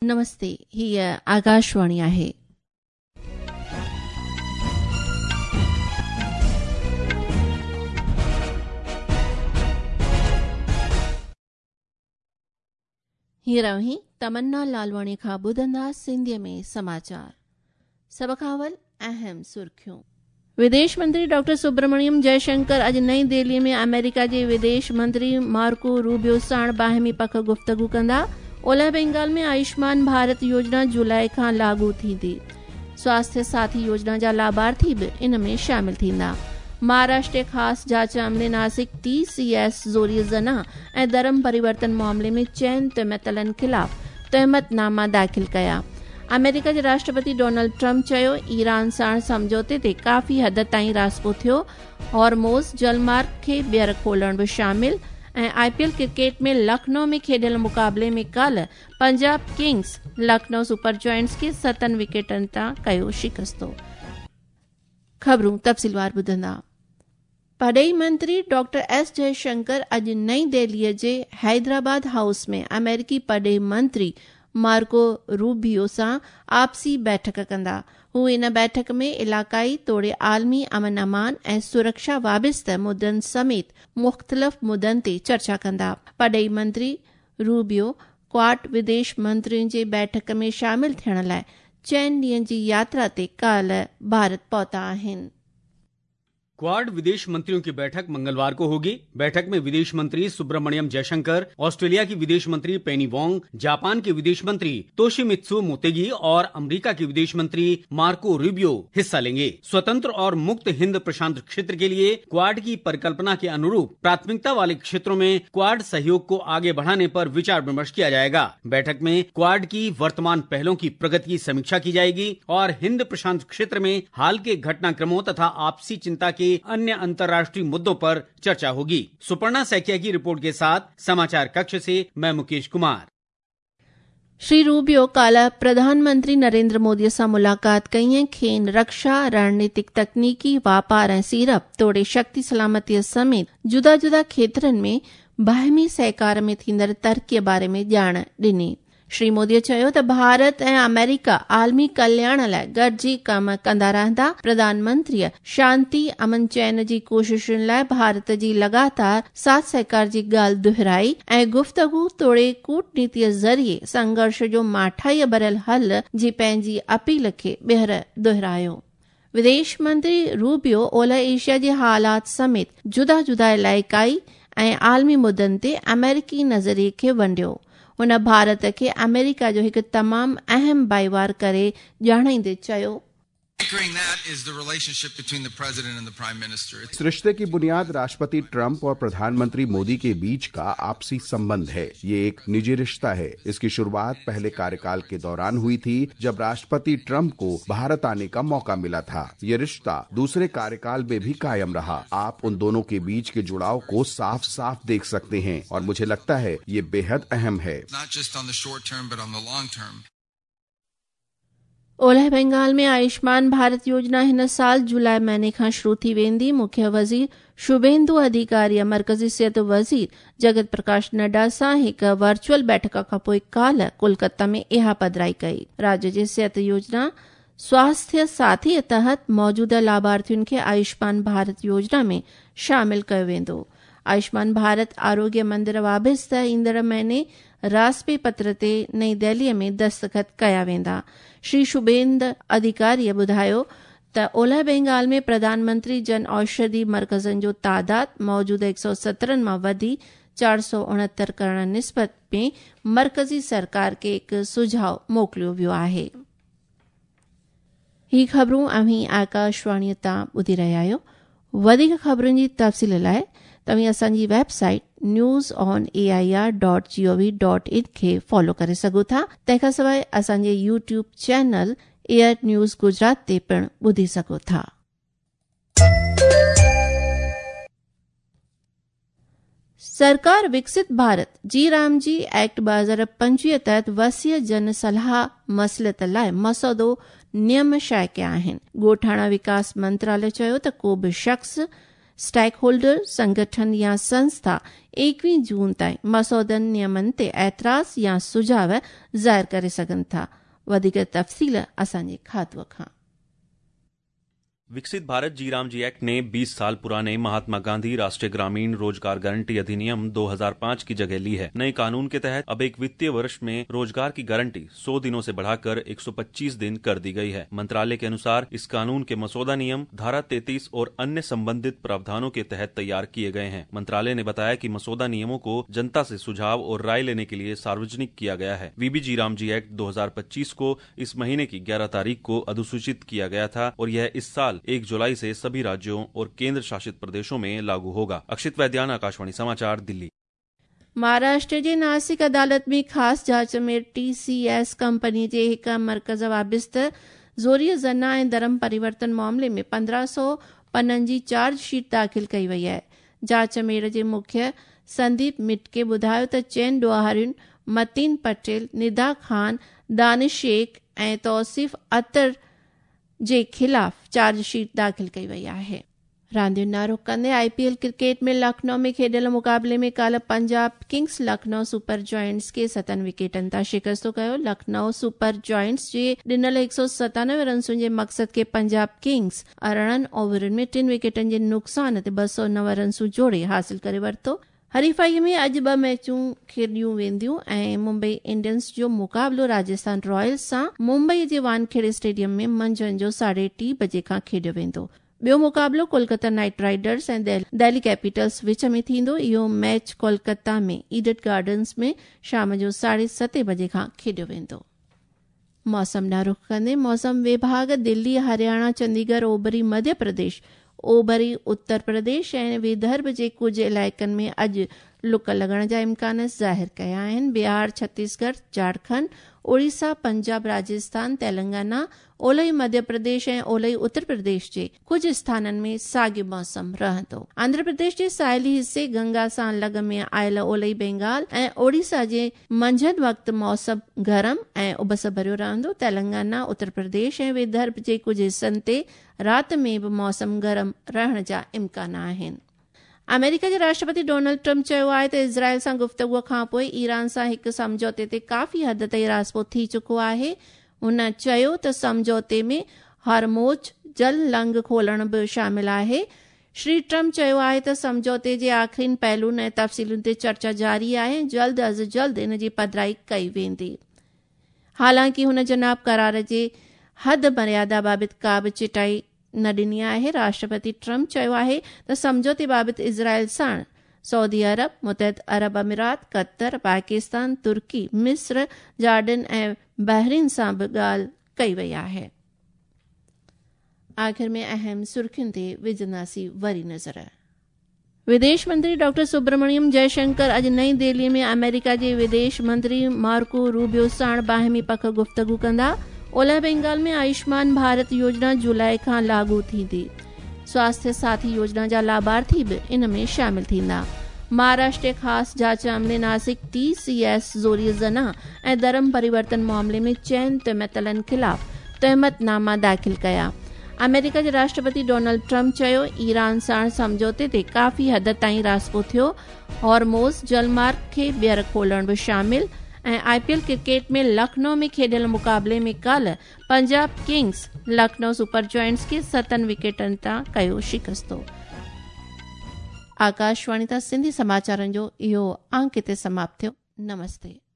नमस्ते, हीअ आकाशवाणी आहे। हीअ रही तमन्ना लालवाणी खां ॿुधंदा सिंधीअ में समाचार। सभ खां अवल अहम सुर्खियूं। विदेश मंत्री डॉक्टर सुब्रमण्यम जयशंकर अॼु नई दिल्ली में अमेरिका जे विदेश मंत्री मार्को रूबियो साण बाहिमी पख गुफ़्तगू कंदा। ओलह बंगाल में आयुष्मान भारत योजना जुलाई खां लागू थींदी। स्वास्थ्य साथी योजना जा लाभार्थी बि इन में शामिल थींदा। महाराष्ट्र ख़ासि जांच अमले नासिक TCS ज़ोरी जना ऐं धर्म परिवर्तन मामले में चइनि तहमतलनि ख़िलाफ़ तहमतनामा दाख़िल कया। अमेरिका जे राष्ट्रपति डोनाल्ड ट्रंप चयो, ईरान साण समझौते ते काफ़ी हद ताईं रासपो थियो। हॉर्मोज़ जलमार्ग खे ॿीहर खोलण बि शामिल। ऐं IPL क्रिकेट में लखनऊ में खेडियल मुक़ाबले में कल Punjab Kings Lucknow Super Giants खे 7 विकेटनि तां कयो शिकस्तो। ख़बरूं तफ़सीलवार ॿुधंदा। पढ़ई मंत्री डॉक्टर S जयशंकर अॼु नई दिल्लीअ जे हैदराबाद हाउस में अमेरिकी पढ़ई मंत्री मार्को रूबियो सां आपसी बैठक कंदा। हू इन बैठक में इलाक़ाई तोड़े आलमी अमन अमान ऐं सुरक्षा वाबिस्त मुद्दनि समेत मुख़्तलिफ़ मुद्दनि ते चर्चा कंदा। पढ़ई मंत्री रूबियो क्वाड विदेश मंत्रियुनि जे बैठक में शामिल थियण लाइ 4 ॾींहनि जी यात्रा ते काल्ह भारत पहुता आहिनि। क्वाड विदेश मंत्रियों की बैठक मंगलवार को होगी। बैठक में विदेश मंत्री सुब्रमण्यम जयशंकर, ऑस्ट्रेलिया की विदेश मंत्री पेनी वोंग, जापान के विदेश मंत्री तोशिमित्सु मोतेगी और अमेरिका के विदेश मंत्री मार्को रूबियो हिस्सा लेंगे। स्वतंत्र और मुक्त हिंद प्रशांत क्षेत्र के लिए क्वाड की परिकल्पना के अनुरूप प्राथमिकता वाले क्षेत्रों में क्वाड सहयोग को आगे बढ़ाने पर विचार विमर्श किया जाएगा। बैठक में क्वाड की वर्तमान पहलों की प्रगति की समीक्षा की जाएगी और हिंद प्रशांत क्षेत्र में हाल के घटनाक्रमों तथा आपसी चिंता के अन्य अंतर्राष्ट्रीय मुद्दों पर चर्चा होगी। सुपर्णा सैकिया की रिपोर्ट के साथ समाचार कक्ष से मैं मुकेश कुमार। श्री रूबियो काल्ह प्रधानमंत्री नरेंद्र मोदी सां मुलाक़ात कई ऐं खेनि रक्षा, रणनीतिक तकनीकी, वापार ऐं सीड़प तोड़े शक्ति सलामतीअ समेत जुदा जुदा खेत्रनि में बाहिमी सहकार में थींदड़ तरक़ीअ बारे में ॼाण ॾिनी। श्री मोदीअ चयो त भारत ऐं अमेरिका आलमी कल्याण लाइ गॾिजी कम कंदा रहंदा। प्रधानमंत्रीअ शांती अमन चैन जी कोशिशुनि लाइ भारत जी लगातार साथ सहकार जी ॻाल्हि दुहिराई ऐं गुफ़्तगू तोड़े कूटनीतिअ ज़रिए संघर्ष जो माठाईअ भरियल हल जी पंहिंजी अपील खे ॿीहर दुहिरायो। विदेश मंत्री रूबियो ओलह एशिया जे हालात समेत जुदा जुदा इलाइक़ाई ऐं आलमी मुद्दनि ते अमेरिकी नज़रिए खे वंडियो। हुन भारत खे अमेरिका जो हिकु तमामु अहम भाईवार करे ॼाणाईंदे चयो, इस रिश्ते की बुनियाद राष्ट्रपति ट्रंप और प्रधानमंत्री मोदी के बीच का आपसी संबंध है। ये एक निजी रिश्ता है। इसकी शुरुआत पहले कार्यकाल के दौरान हुई थी, जब राष्ट्रपति ट्रंप को भारत आने का मौका मिला था। ये रिश्ता दूसरे कार्यकाल में भी कायम रहा। आप उन दोनों के बीच के जुड़ाव को साफ साफ देख सकते हैं और मुझे लगता है ये बेहद अहम है। ओलह बंगाल में आयुष्मान भारत योजना हिन साल जुलाई महीने खां शुरू थी वेंदी। मुख्य वज़ीर शुभेंदु अधिकारी मर्कज़ी सिहत वज़ीर जगत प्रकाश नड्डा सां हिकु वर्चुअल बैठक खां पोइ काल्ह कोलकाता में इहा पधिराई कई। राज्य जे सिहत योजना स्वास्थ्य साथी तहत मौजूदा लाभार्थियुनि खे आयुष्मान भारत योजना में शामिल कयो वेंदो। आयुष्मान भारत आरोग्य मंदिर वाबिस्त ईंदड़ महीने रासपे पत्र ते नई दिल्लीअ में दस्तख़त कया वेंदा। श्री शुभेंदु अधिकारीअ ॿुधायो त ओलह बंगाल में प्रधानमंत्री जन औषधि मर्कज़नि जो तादाद मौजूदा 117 मां वधी 469 करण निस्बत में मर्कज़ी सरकार खे हिकु सुझाव मोकिलियो वियो आहे। ही ख़बरूं अव्हीं आकाशवाणीअ तां ॿुधी रहिया आहियो। वधीक ख़बरुनि जी तफ़सील लाइ तव्हां असांजी वेबसाइट newsonair.gov.in खे फॉलो करे सघो था। तंहिंखां सवाइ असांजे YouTube channel Air News Gujarat ते पिणु ॿुधी सघो था। सरकार विकसित भारत जी रामजी एक्ट 2025 तहत वसीअ जन सलाह मसलत लाइ मसौदो नियम शाया कया आहिनि। ॻोठाणा विकास मंत्रालय चयो त को बि शख़्स स्टेक होल्डर संगठन या संस्था 21 जून ताईं मसौदनि नियमनि ते ऐतराज़ या सुझाव ज़ाहिर करे सघनि था। वधीक तफ़सील असांजे खातूअ खां। विकसित भारत जी-राम जी एक्ट ने 20 साल पुराने महात्मा गांधी राष्ट्रीय ग्रामीण रोजगार गारंटी अधिनियम 2005 की जगह ली है। नए कानून के तहत अब एक वित्तीय वर्ष में रोजगार की गारंटी 100 दिनों से बढ़ाकर 125 दिन कर दी गई है। मंत्रालय के अनुसार इस कानून के मसौदा नियम धारा 33 और अन्य संबंधित प्रावधानों के तहत तैयार किए गए हैं। मंत्रालय ने बताया कि मसौदा नियमों को जनता से सुझाव और राय लेने के लिए सार्वजनिक किया गया है। वीबी जी-राम जी एक्ट 2025 को इस महीने की 11 तारीख को अधिसूचित किया गया था और यह इस साल 1 जुलाई से सभी राज्यों और केंद्र शासित प्रदेशों में लागू होगा। अक्षित वैद्यान, आकाशवाणी समाचार, दिल्ली। महाराष्ट्र जे नासिक अदालत में ख़ासि जांच में TCS कंपनी जे हिक मरकज़ वाबिस्त ज़ोरीअ ज़ना ऐं धर्म परिवर्तन मामले में 1500 पन्ननि जी चार्जशीट दाख़िल कई वई आहे। जांच मेड़ जे मुख्य संदीप मिटके ॿुधायो त चइनि ॾोहारियुनि मतीन पटेल, निदा खान, दानिश शेख ऐं तौसीफ़ अतर जे खिलाफ़ चार्जशीट दाख़िल कई वई आहे। रांदियुनि ना रुख कंदे IPL क्रिकेट में लखनऊ में खेॾियल मुक़ाबले में कल Punjab Kings Lucknow Super Giants खे 7 विकेटनि तां शिकस्त कयो। लखनऊ सुपर जॉयंट्स जे ॾिनल 197 रन्सुनि जे मक़सद खे पंजाब किंग्स 18 ओवरनि में 3 विकेटनि जे नुक़सान ते 209 रन्सूं जोड़े हासिल करे वरितो। हरीफ़ाईअ में अॼु 2 मैचूं खेॾियूं वेंदियूं ऐं मुंबई इंडियंस जो मुक़ाबलो राजस्थान रॉयल्स सां मुंबई जे वानखेड़े स्टेडियम में मंझंदि जो 3:30 बजे खां खेॾियो वेंदो। ॿियो मुक़ाबलो कोलकाता नाइट राइडर्स ऐं दिल्ली कैपिटल्स विच में थींदो। इहो मैच कोलकाता में ईडन गार्डन्स में शाम जो 7:30 बजे खां खेॾियो वेंदो। मौसम ना रुख कंदे मौसम विभाग दिल्ली, हरियाणा, चंडीगढ़, ओभरी मध्य प्रदेश, ओभरी उत्तर प्रदेश ऐं विदर्भ जे कुझु इलाइक़नि में अॼु लुक लॻण जा इम्कान ज़ाहिर कया आहिनि। बिहार, छत्तीसगढ़, झारखंड, ओडिशा, पंजाब, राजस्थान, तेलंगाना, ओलही मध्य प्रदेश ऐं ओलही उत्तर प्रदेश जे कुझु स्थाननि में साॻियो मौसम रहंदो। आंध्र प्रदेश जे साहिली हिसे, गंगा सां लॻ में आयल ओलही बंगाल ऐं ओडिशा जे मंझंदि वक़्तु मौसम गरम ऐं उबस भरियो रहंदो। तेलंगाना, उत्तर प्रदेश ऐं विदर्भ जे कुझु हिसनि ते राति में बि मौसम गरम रहण जा इम्कान आहिनि। अमेरिका जे राष्ट्रपति डोनाल्ड ट्रंप चयो आहे त इज़राइल सां गुफ़्तगूअ खां पोइ ईरान सां हिकु समझौते ते काफ़ी हद ताईं राज़िपो थी चुको आहे। हुन चयो त समझौते में हॉर्मुज़ जल लंघ खोलण बि शामिल आहे। श्री ट्रंप चयो आहे त समझौते जे आख़िरी पहलुनि ऐं तफ़सीलुनि ते चर्चा जारी आहे। जल्द अज़ जल्द इन जी पधिराई कई वेंदी। हालांकि हुन जनाब करार जे हद मर्यादा बाबति का बि चिटाई न ॾिनी आहे। राष्ट्रपति ट्रंप चयो आहे त समझौते बाबति इज़राइल साण सऊदी अरब, मुतहद अरब अमीरात, कतर, पाकिस्तान, तुर्की, मिस्र, जॉर्डन ऐं बहरीन सां बि ॻाल्हि कई वई आहे। आख़िर में अहम सुर्खियुनि ते विझंदासीं वरी नज़र। विदेश मंत्री डॉक्टर सुब्रमण्यम जयशंकर अॼु नई दिल्ली में अमेरिका जे विदेश मंत्री मार्को रूबियो साण बाहिमी पख गुफ़्तगू कंदा। ओलह बंगाल में आयुष्मान भारत योजना जुलाई खां लागू थींदी। स्वास्थ्य साथी योजना जा लाभार्थी बि इन में शामिल थींदा। महाराष्ट्र ख़ासि जांच अमले नासिक TCS ज़ोरीअ ज़ना ऐं धर्म परिवर्तन मामले में 4 तहमतलनि ख़िलाफ़ तहमतनामा दाख़िल कया। अमेरिका जे राष्ट्रपति डोनाल्ड ट्रंप चयो ईरान साण समझौते ते काफ़ी हद ताईं राज़िपो थियो। हॉर्मुज़ जलमार्ग खे ॿीहर खोलण बि शामिल ऐं IPL क्रिकेट में लखनऊ में खेॾियल मुक़ाबले में कल Punjab Kings Lucknow Super Giants खे 7 विकेटनि तां कयो शिकस्तो। आकाशवाणी तां सिंधी समाचारनि जो इहो अंक ते समाप्त थियो। नमस्ते।